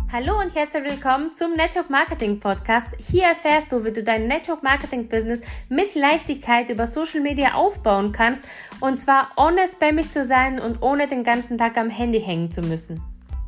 Hallo und herzlich willkommen zum Network Marketing Podcast. Hier erfährst du, wie du dein Network Marketing Business mit Leichtigkeit über Social Media aufbauen kannst, und zwar ohne spammig zu sein und ohne den ganzen Tag am Handy hängen zu müssen.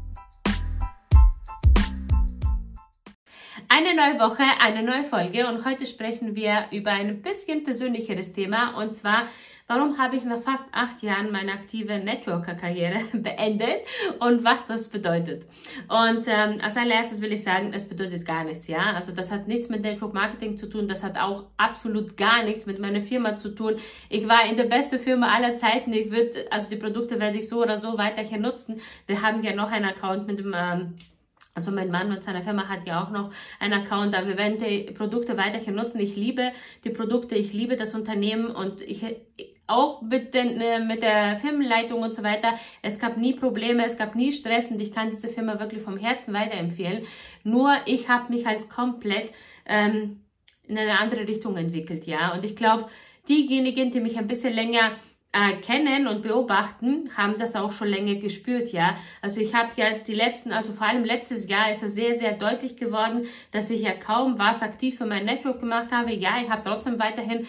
Eine neue Woche, eine neue Folge, und heute sprechen wir über ein bisschen persönlicheres Thema, und zwar: Warum habe ich nach fast 8 Jahren meine aktive Networker-Karriere beendet und was das bedeutet? Und als allererstes will ich sagen, es bedeutet gar nichts, ja. Also das hat nichts mit Network Marketing zu tun, das hat auch absolut gar nichts mit meiner Firma zu tun. Ich war in der besten Firma aller Zeiten. Also die Produkte werde ich so oder so weiterhin nutzen. Wir haben ja noch einen Account mit dem Also mein Mann mit seiner Firma hat ja auch noch einen Account, da wir werden die Produkte weiterhin nutzen. Ich liebe die Produkte, ich liebe das Unternehmen, und auch mit der Firmenleitung und so weiter. Es gab nie Probleme, es gab nie Stress, und ich kann diese Firma wirklich vom Herzen weiterempfehlen. Nur ich habe mich halt komplett in eine andere Richtung entwickelt, ja. Und ich glaube, diejenigen, die mich ein bisschen länger kennen und beobachten, haben das auch schon länger gespürt, ja. Also ich habe ja vor allem letztes Jahr ist es sehr, sehr deutlich geworden, dass ich ja kaum was aktiv für mein Network gemacht habe. Ja, ich habe trotzdem weiterhin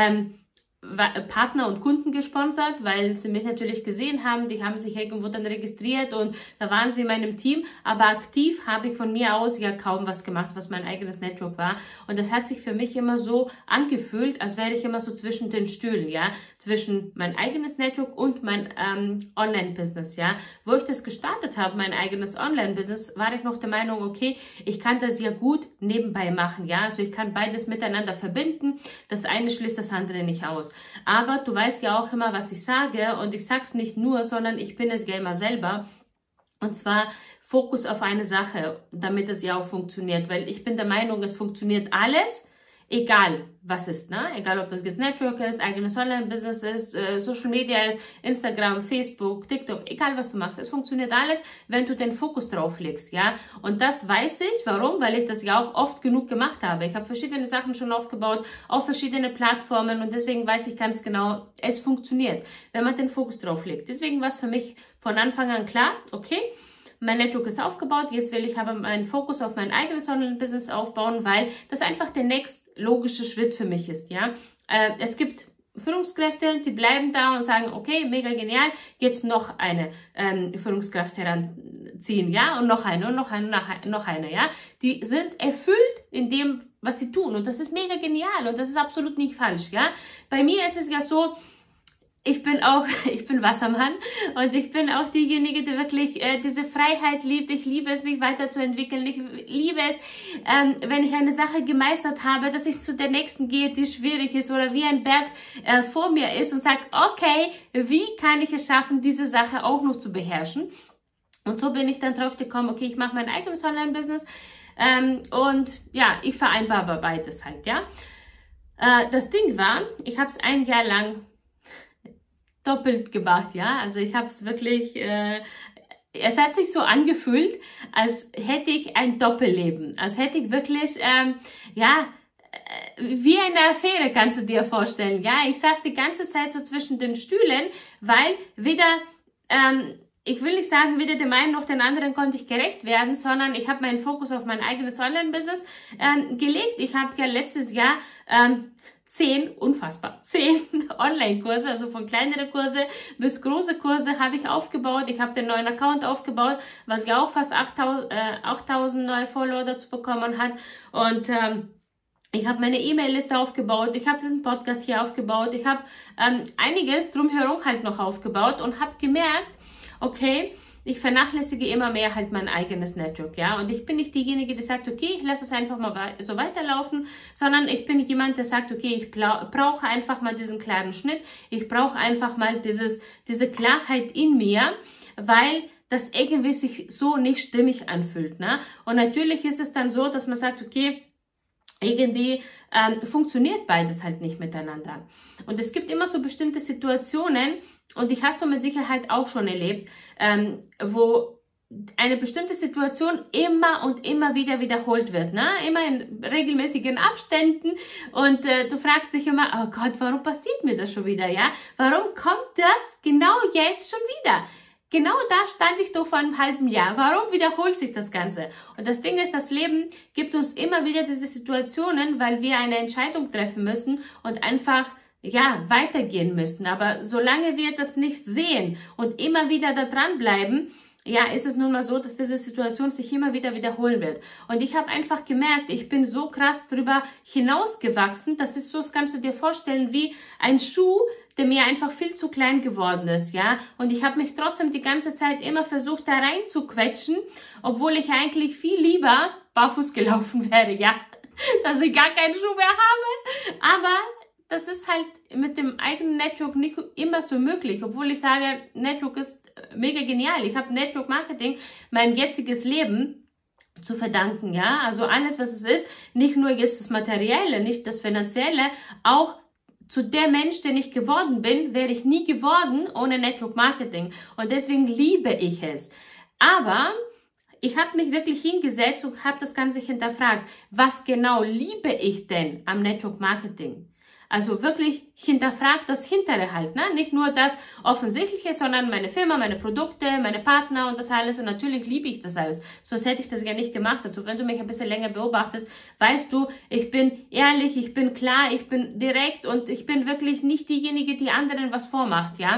Partner und Kunden gesponsert, weil sie mich natürlich gesehen haben, die haben sich irgendwo dann registriert und da waren sie in meinem Team, aber aktiv habe ich von mir aus ja kaum was gemacht, was mein eigenes Network war, und das hat sich für mich immer so angefühlt, als wäre ich immer so zwischen den Stühlen, ja, zwischen mein eigenes Network und mein Online-Business, ja. Wo ich das gestartet habe, mein eigenes Online-Business, war ich noch der Meinung, okay, ich kann das ja gut nebenbei machen, ja, also ich kann beides miteinander verbinden, das eine schließt das andere nicht aus. Aber du weißt ja auch immer, was ich sage, und ich sag's nicht nur, sondern ich bin es ja immer selber. Und zwar Fokus auf eine Sache, damit es ja auch funktioniert, weil ich bin der Meinung, es funktioniert alles, egal was ist, ne? Egal ob das jetzt Network ist, eigenes Online-Business ist, Social Media ist, Instagram, Facebook, TikTok, egal was du machst, es funktioniert alles, wenn du den Fokus drauf legst, ja? Und das weiß ich, warum? Weil ich das ja auch oft genug gemacht habe. Ich habe verschiedene Sachen schon aufgebaut, auf verschiedene Plattformen, und deswegen weiß ich ganz genau, es funktioniert, wenn man den Fokus drauf legt. Deswegen war es für mich von Anfang an klar, okay, mein Network ist aufgebaut, jetzt will ich aber meinen Fokus auf mein eigenes Online-Business aufbauen, weil das einfach der nächst logische Schritt für mich ist, ja. Es gibt Führungskräfte, die bleiben da und sagen, okay, mega genial, jetzt noch eine Führungskraft heranziehen, ja, und noch eine, und noch eine, noch eine, ja. Die sind erfüllt in dem, was sie tun, und das ist mega genial, und das ist absolut nicht falsch, ja. Bei mir ist es ja so, ich bin Wassermann, und ich bin auch diejenige, die wirklich diese Freiheit liebt. Ich liebe es, mich weiterzuentwickeln. Ich liebe es, wenn ich eine Sache gemeistert habe, dass ich zu der nächsten gehe, die schwierig ist oder wie ein Berg vor mir ist, und sage, okay, wie kann ich es schaffen, diese Sache auch noch zu beherrschen? Und so bin ich dann drauf gekommen, okay, ich mache mein eigenes Online-Business, und ja, ich vereinbare beides halt, ja. Das Ding war, ich habe es ein Jahr lang doppelt gemacht, ja, also ich habe es wirklich, es hat sich so angefühlt, als hätte ich ein Doppelleben, als hätte ich wirklich, wie eine Affäre, kannst du dir vorstellen, ja, ich saß die ganze Zeit so zwischen den Stühlen, weil weder, ich will nicht sagen, weder dem einen noch den anderen konnte ich gerecht werden, sondern ich habe meinen Fokus auf mein eigenes Online-Business gelegt. Ich habe ja letztes Jahr 10 Online-Kurse, also von kleineren Kurse bis große Kurse habe ich aufgebaut. Ich habe den neuen Account aufgebaut, was ja auch fast 8000 neue Follower dazu bekommen hat. Und ich habe meine E-Mail-Liste aufgebaut, ich habe diesen Podcast hier aufgebaut, ich habe einiges drumherum halt noch aufgebaut und habe gemerkt, okay, ich vernachlässige immer mehr halt mein eigenes Network, ja, und ich bin nicht diejenige, die sagt, okay, ich lasse es einfach mal so weiterlaufen, sondern ich bin jemand, der sagt, okay, ich brauche einfach mal diesen klaren Schnitt, ich brauche einfach mal diese Klarheit in mir, weil das irgendwie sich so nicht stimmig anfühlt, ne? Und natürlich ist es dann so, dass man sagt, okay, irgendwie funktioniert beides halt nicht miteinander. Und es gibt immer so bestimmte Situationen, und die hast du mit Sicherheit auch schon erlebt, wo eine bestimmte Situation immer und immer wieder wiederholt wird, ne? Immer in regelmäßigen Abständen, und du fragst dich immer, oh Gott, warum passiert mir das schon wieder, ja? Warum kommt das genau jetzt schon wieder? genau da stand ich doch vor einem halben Jahr. Warum wiederholt sich das Ganze? Und das Ding ist, das Leben gibt uns immer wieder diese Situationen, weil wir eine Entscheidung treffen müssen und einfach ja, weitergehen müssen. Aber solange wir das nicht sehen und immer wieder da dranbleiben, ja, ist es nun mal so, dass diese Situation sich immer wieder wiederholen wird. Und ich habe einfach gemerkt, ich bin so krass drüber hinausgewachsen, das ist so, das kannst du dir vorstellen, wie ein Schuh, der mir einfach viel zu klein geworden ist, ja. Und ich habe mich trotzdem die ganze Zeit immer versucht, da rein zu quetschen, obwohl ich eigentlich viel lieber barfuß gelaufen wäre, ja. Dass ich gar keinen Schuh mehr habe. Aber das ist halt mit dem eigenen Network nicht immer so möglich, obwohl ich sage, Network ist mega genial. Ich habe Network Marketing mein jetziges Leben zu verdanken, ja. Also alles, was es ist, nicht nur jetzt das Materielle, nicht das Finanzielle, auch zu der Mensch, den ich geworden bin, wäre ich nie geworden ohne Network Marketing. Und deswegen liebe ich es. Aber ich habe mich wirklich hingesetzt und habe das Ganze hinterfragt. Was genau liebe ich denn am Network Marketing? Also wirklich hinterfragt das Hintere halt, ne? Nicht nur das Offensichtliche, sondern meine Firma, meine Produkte, meine Partner und das alles. Und natürlich liebe ich das alles. Sonst hätte ich das ja nicht gemacht. Also wenn du mich ein bisschen länger beobachtest, weißt du, ich bin ehrlich, ich bin klar, ich bin direkt und ich bin wirklich nicht diejenige, die anderen was vormacht, ja?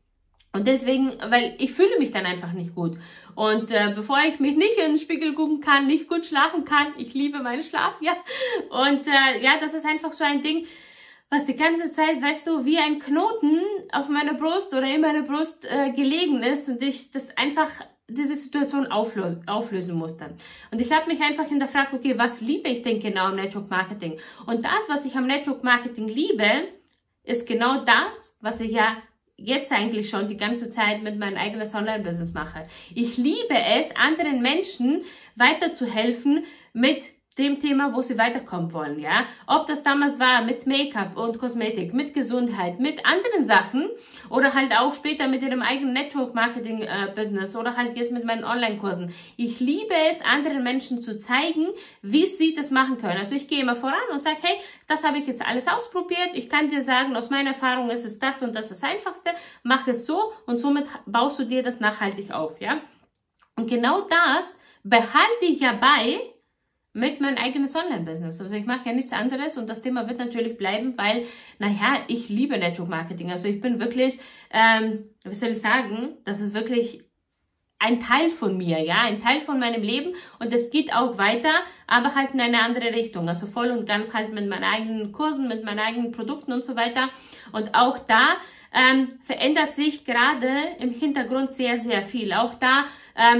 Und deswegen, weil ich fühle mich dann einfach nicht gut. Und bevor ich mich nicht in den Spiegel gucken kann, nicht gut schlafen kann, ich liebe meinen Schlaf, ja. Und ja, das ist einfach so ein Ding, was die ganze Zeit, weißt du, wie ein Knoten auf meiner Brust oder in meiner Brust gelegen ist und ich das einfach, diese Situation auflösen musste. Und ich habe mich einfach hinterfragt, okay, was liebe ich denn genau am Network Marketing? Und das, was ich am Network Marketing liebe, ist genau das, was ich ja jetzt eigentlich schon die ganze Zeit mit meinem eigenen Online-Business mache. Ich liebe es, anderen Menschen weiterzuhelfen mit dem Thema, wo sie weiterkommen wollen, ja. Ob das damals war mit Make-up und Kosmetik, mit Gesundheit, mit anderen Sachen oder halt auch später mit ihrem eigenen Network-Marketing-Business oder halt jetzt mit meinen Online-Kursen. Ich liebe es, anderen Menschen zu zeigen, wie sie das machen können. Also ich gehe immer voran und sage, hey, das habe ich jetzt alles ausprobiert. Ich kann dir sagen, aus meiner Erfahrung ist es das und das Einfachste. Mach es so und somit baust du dir das nachhaltig auf, ja. Und genau das behalte ich ja bei mit meinem eigenes Online-Business. Also ich mache ja nichts anderes und das Thema wird natürlich bleiben, weil, naja, ich liebe Network Marketing. Also ich bin wirklich, wie soll ich sagen, das ist wirklich ein Teil von mir, ja, ein Teil von meinem Leben und es geht auch weiter, aber halt in eine andere Richtung. Also voll und ganz halt mit meinen eigenen Kursen, mit meinen eigenen Produkten und so weiter. Und auch da verändert sich gerade im Hintergrund sehr, sehr viel. Auch da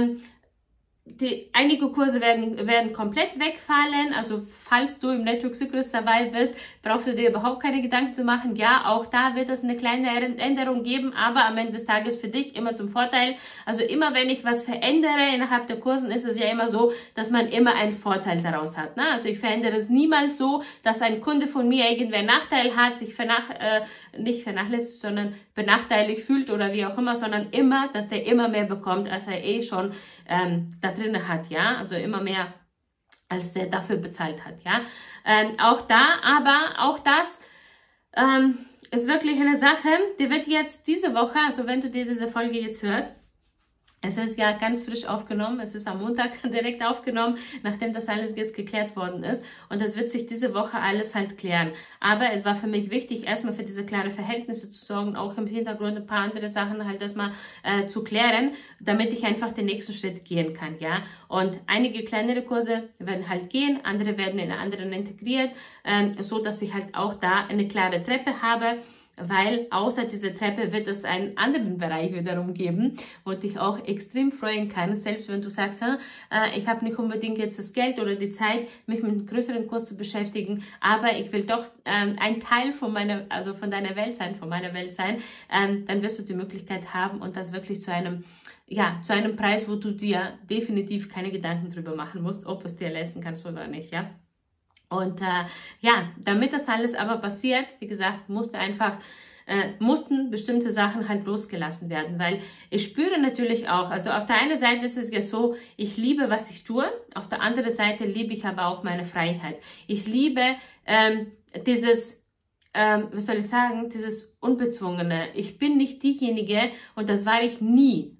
einige Kurse werden komplett wegfallen, also falls du im Network Secrets dabei bist, brauchst du dir überhaupt keine Gedanken zu machen. Ja, auch da wird es eine kleine Änderung geben, aber am Ende des Tages für dich immer zum Vorteil. Also immer wenn ich was verändere innerhalb der Kursen, ist es ja immer so, dass man immer einen Vorteil daraus hat, ne? Also ich verändere es niemals so, dass ein Kunde von mir irgendwer einen Nachteil hat, sich nicht vernachlässigt, sondern benachteiligt fühlt oder wie auch immer, sondern immer, dass der immer mehr bekommt, als er eh schon da drin hat, ja, also immer mehr, als der dafür bezahlt hat, ja. Auch da, aber auch das ist wirklich eine Sache, die wird jetzt diese Woche, also wenn du dir diese Folge jetzt hörst, es ist ja ganz frisch aufgenommen, es ist am Montag direkt aufgenommen, nachdem das alles jetzt geklärt worden ist und das wird sich diese Woche alles halt klären. Aber es war für mich wichtig, erstmal für diese klaren Verhältnisse zu sorgen, auch im Hintergrund ein paar andere Sachen halt erstmal zu klären, damit ich einfach den nächsten Schritt gehen kann, ja. Und einige kleinere Kurse werden halt gehen, andere werden in anderen integriert, so dass ich halt auch da eine klare Treppe habe, weil außer dieser Treppe wird es einen anderen Bereich wiederum geben, wo dich auch extrem freuen kann, selbst wenn du sagst, ich habe nicht unbedingt jetzt das Geld oder die Zeit, mich mit einem größeren Kurs zu beschäftigen, aber ich will doch ein Teil von von deiner Welt sein, von meiner Welt sein, dann wirst du die Möglichkeit haben und das wirklich zu einem Preis, wo du dir definitiv keine Gedanken drüber machen musst, ob es dir leisten kannst oder nicht, ja. Und ja, damit das alles aber passiert, wie gesagt, mussten bestimmte Sachen halt losgelassen werden, weil ich spüre natürlich auch, also auf der einen Seite ist es ja so, ich liebe, was ich tue, auf der anderen Seite liebe ich aber auch meine Freiheit. Ich liebe dieses, wie soll ich sagen, dieses Unbezwungene. Ich bin nicht diejenige, und das war ich nie,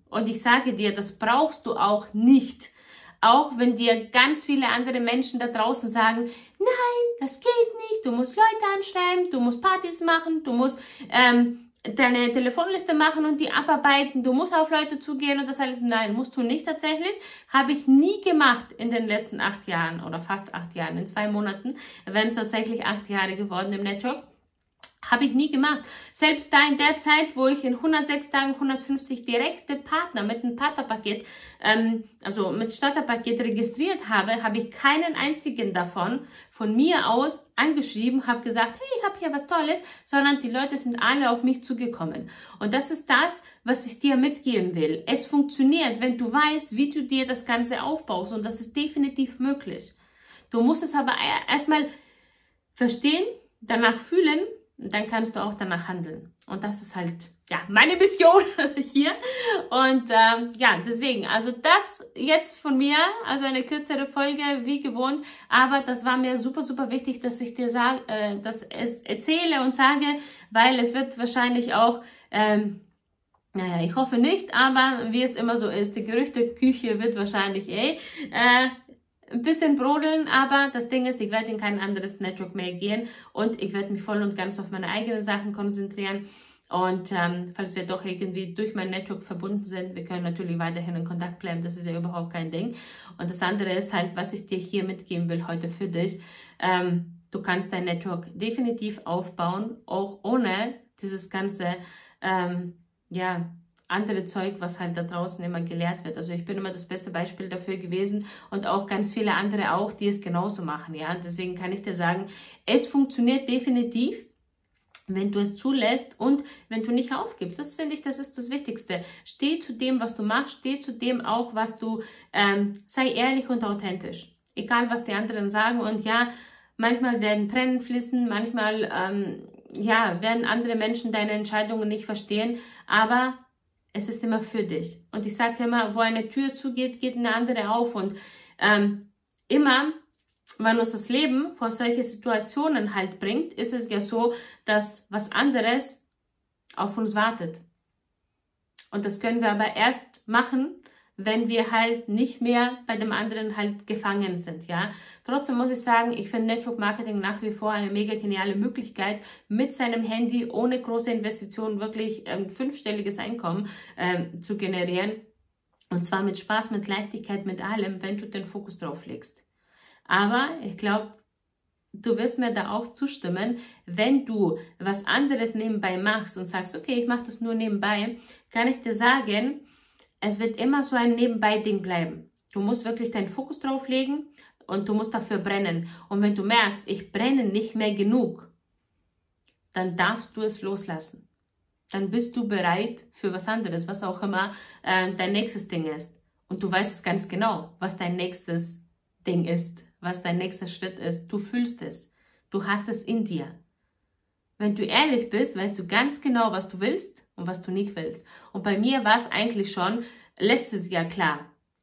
Und ich sage dir, das brauchst du auch nicht. Auch wenn dir ganz viele andere Menschen da draußen sagen, nein, das geht nicht, du musst Leute anschreiben, du musst Partys machen, du musst deine Telefonliste machen und die abarbeiten, du musst auf Leute zugehen und das alles. Nein, musst du nicht tatsächlich. Habe ich nie gemacht in den letzten 8 Jahren oder fast 8 Jahren. In 2 Monaten wären es tatsächlich 8 Jahre geworden im Network. Habe ich nie gemacht. Selbst da in der Zeit, wo ich in 106 Tagen 150 direkte Partner mit einem Partnerpaket, also mit Starterpaket registriert habe, habe ich keinen einzigen davon von mir aus angeschrieben, habe gesagt, hey, ich habe hier was Tolles, sondern die Leute sind alle auf mich zugekommen. Und das ist das, was ich dir mitgeben will. Es funktioniert, wenn du weißt, wie du dir das Ganze aufbaust und das ist definitiv möglich. Du musst es aber erstmal verstehen, danach fühlen, und dann kannst du auch danach handeln. Und das ist halt, ja, meine Mission hier. Und ja, deswegen, also das jetzt von mir, also eine kürzere Folge, wie gewohnt. Aber das war mir super, super wichtig, dass ich dir sage, dass es erzähle und sage, weil es wird wahrscheinlich auch, naja, ich hoffe nicht, aber wie es immer so ist, die Gerüchteküche wird wahrscheinlich ein bisschen brodeln, aber das Ding ist, ich werde in kein anderes Network mehr gehen und ich werde mich voll und ganz auf meine eigenen Sachen konzentrieren. Und falls wir doch irgendwie durch mein Network verbunden sind, wir können natürlich weiterhin in Kontakt bleiben, das ist ja überhaupt kein Ding. Und das andere ist halt, was ich dir hier mitgeben will heute für dich. Du kannst dein Network definitiv aufbauen, auch ohne dieses ganze, ja, andere Zeug, was halt da draußen immer gelehrt wird. Also ich bin immer das beste Beispiel dafür gewesen und auch ganz viele andere auch, die es genauso machen. Ja, deswegen kann ich dir sagen, es funktioniert definitiv, wenn du es zulässt und wenn du nicht aufgibst. Das finde ich, das ist das Wichtigste. Steh zu dem, was du machst, steh zu dem auch, was du, sei ehrlich und authentisch. Egal, was die anderen sagen und ja, manchmal werden Tränen fließen, manchmal, ja, werden andere Menschen deine Entscheidungen nicht verstehen, aber es ist immer für dich. Und ich sage immer, wo eine Tür zugeht, geht eine andere auf. Und immer, wenn uns das Leben vor solche Situationen halt bringt, ist es ja so, dass was anderes auf uns wartet. Und das können wir aber erst machen, wenn wir halt nicht mehr bei dem anderen halt gefangen sind, ja. Trotzdem muss ich sagen, ich finde Network Marketing nach wie vor eine mega geniale Möglichkeit, mit seinem Handy ohne große Investitionen wirklich 5-stelliges Einkommen zu generieren. Und zwar mit Spaß, mit Leichtigkeit, mit allem, wenn du den Fokus drauf legst. Aber ich glaube, du wirst mir da auch zustimmen, wenn du was anderes nebenbei machst und sagst, okay, ich mache das nur nebenbei, kann ich dir sagen, es wird immer so ein Nebenbei-Ding bleiben. Du musst wirklich deinen Fokus drauf legen und du musst dafür brennen. Und wenn du merkst, ich brenne nicht mehr genug, dann darfst du es loslassen. Dann bist du bereit für was anderes, was auch immer dein nächstes Ding ist. Und du weißt es ganz genau, was dein nächstes Ding ist, was dein nächster Schritt ist. Du fühlst es. Du hast es in dir. Wenn du ehrlich bist, weißt du ganz genau, was du willst und was du nicht willst. Und bei mir war es eigentlich schon letztes Jahr klar.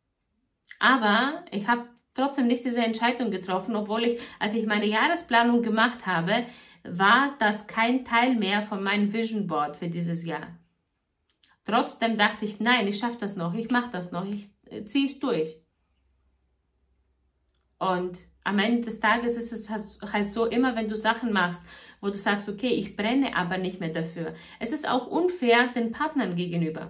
Aber ich habe trotzdem nicht diese Entscheidung getroffen, obwohl ich, als ich meine Jahresplanung gemacht habe, war das kein Teil mehr von meinem Vision Board für dieses Jahr. Trotzdem dachte ich, nein, ich schaffe das noch, ich mache das noch, ich ziehe es durch. Und am Ende des Tages ist es halt so, immer wenn du Sachen machst, wo du sagst, okay, ich brenne aber nicht mehr dafür. Es ist auch unfair den Partnern gegenüber.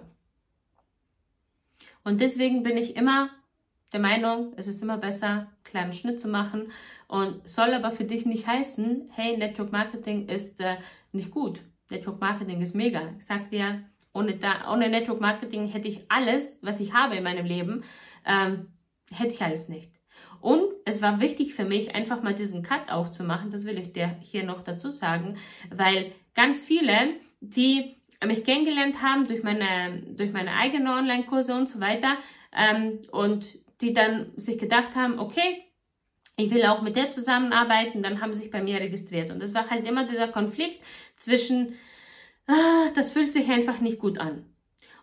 Und deswegen bin ich immer der Meinung, es ist immer besser, einen kleinen Schnitt zu machen und soll aber für dich nicht heißen, hey, Network Marketing ist nicht gut. Network Marketing ist mega. Ich sag dir, ohne Network Marketing hätte ich alles, was ich habe in meinem Leben, hätte ich alles nicht. Und es war wichtig für mich, einfach mal diesen Cut aufzumachen, das will ich dir hier noch dazu sagen, weil ganz viele, die mich kennengelernt haben durch meine eigenen Online-Kurse und so weiter und die dann sich gedacht haben, okay, ich will auch mit der zusammenarbeiten, dann haben sie sich bei mir registriert. Und es war halt immer dieser Konflikt zwischen, das fühlt sich einfach nicht gut an.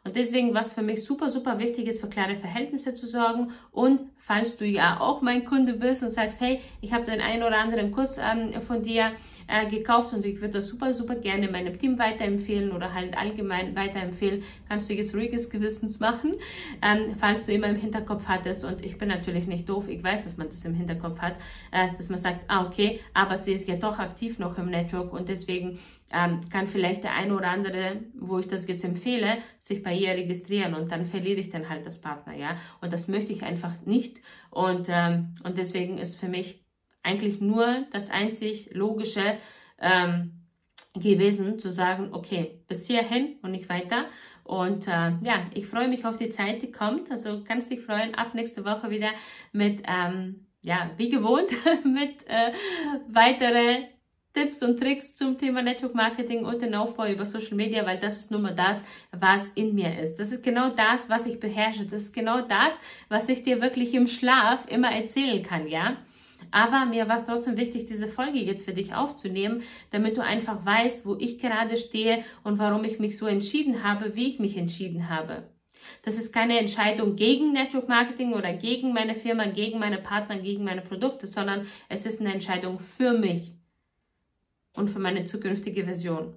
Und deswegen, was für mich super, super wichtig ist, für klare Verhältnisse zu sorgen. Und falls du ja auch mein Kunde bist und sagst, hey, ich habe den einen oder anderen Kurs von dir gekauft und ich würde das super, super gerne meinem Team weiterempfehlen oder halt allgemein weiterempfehlen, kannst du es ruhiges Gewissens machen, falls du immer im Hinterkopf hattest. Und ich bin natürlich nicht doof, ich weiß, dass man das im Hinterkopf hat, dass man sagt, okay, aber sie ist ja doch aktiv noch im Network und deswegen kann vielleicht der eine oder andere, wo ich das jetzt empfehle, sich bei ihr registrieren und dann verliere ich dann halt das Partner, ja. Und das möchte ich einfach nicht und deswegen ist für mich eigentlich nur das einzig Logische gewesen, zu sagen, okay, bis hierhin und nicht weiter. Und ja, ich freue mich auf die Zeit, die kommt. Also kannst dich freuen, ab nächste Woche wieder mit, ja, wie gewohnt, mit weitere Tipps und Tricks zum Thema Network Marketing und den Aufbau über Social Media, weil das ist nun mal das, was in mir ist. Das ist genau das, was ich beherrsche. Das ist genau das, was ich dir wirklich im Schlaf immer erzählen kann, ja. Aber mir war es trotzdem wichtig, diese Folge jetzt für dich aufzunehmen, damit du einfach weißt, wo ich gerade stehe und warum ich mich so entschieden habe, wie ich mich entschieden habe. Das ist keine Entscheidung gegen Network Marketing oder gegen meine Firma, gegen meine Partner, gegen meine Produkte, sondern es ist eine Entscheidung für mich und für meine zukünftige Version.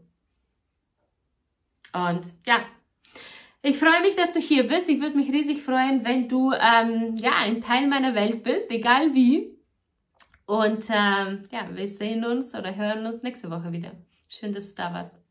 Und ja, ich freue mich, dass du hier bist. Ich würde mich riesig freuen, wenn du ja, ein Teil meiner Welt bist, egal wie. Und ja, wir sehen uns oder hören uns nächste Woche wieder. Schön, dass du da warst.